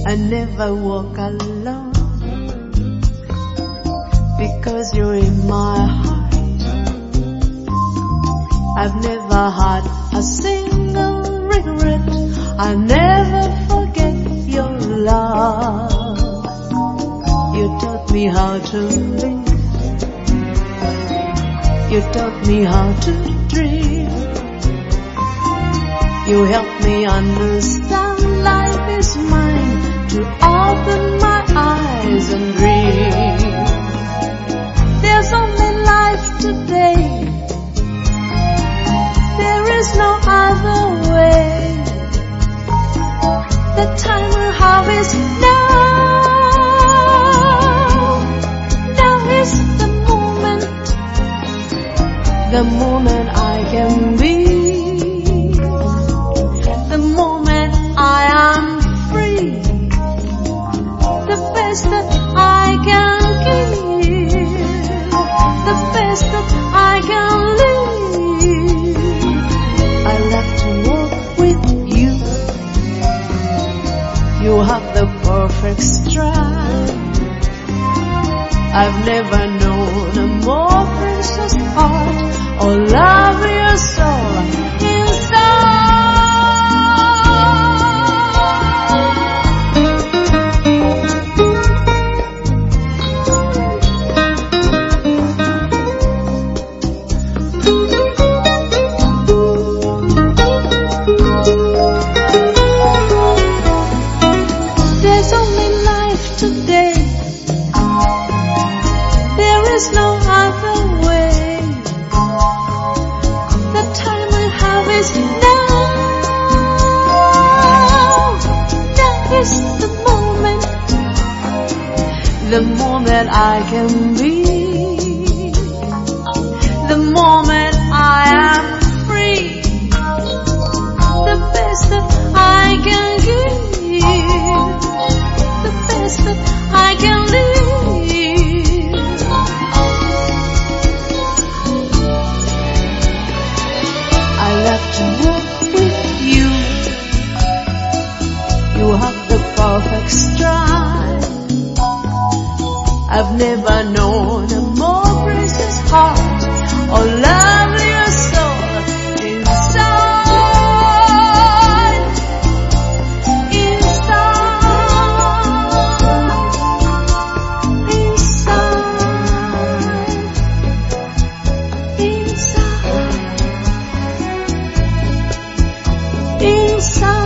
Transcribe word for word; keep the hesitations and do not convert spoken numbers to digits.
I never walk alone, because you're in my heart. I've never had a single regret. I'll never forget your love. You taught me how to live. You taught me how to dream. You helped me understand life is mine, to open my eyes and dream. There's only life today. There is no other way. The time we have is now. Now is the moment. The moment I can be. The moment I am free. The best that I can give. The best that I can live. I love to walk with you. You have the perfect stride. I've never known a more precious heart or lovelier soul inside. There's only life today. There is no other way. The time we have is now. Now is the moment. The moment I can be. The moment I am free. The best that I can give. The best that I can live. I love to walk with you. You have the perfect stride. I've never known a more precious heart or lovelier soul inside. Inside. Inside. Inside. Inside.